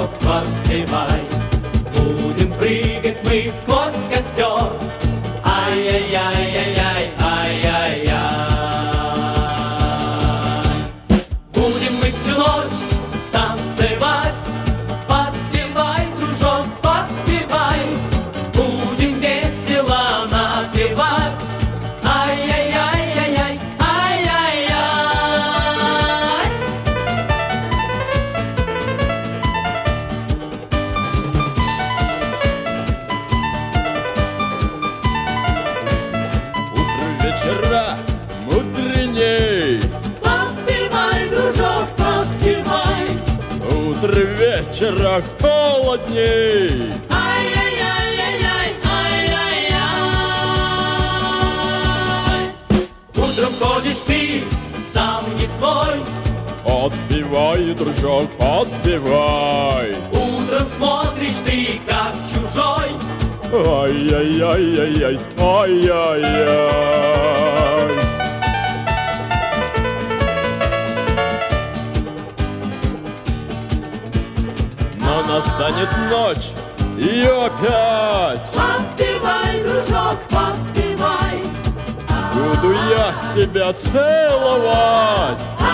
дружок, подпевай. Будем прыгать мы сквозь костер. Ай-яй-яй-яй-яй, ай-яй-яй. Будем мы всю ночь танцевать. Подпевай, дружок, подпевай. Будем весело напевать. Ай-яй-яй-яй-яй, ай-яй-яй. Утро вечера мудреней. Подпевай, дружок, подпевай. Утро вечера холодней. Ай-яй-яй-яй-яй, ай-яй-яй. Утром ходишь ты, сам не свой. Подпевай, дружок, подпевай. Утром смотришь ты, как чужой. Ай-яй-яй-яй-яй, ай-яй-яй. Но настанет ночь, и опять Подпевай, дружок, подпевай. буду я тебя целовать.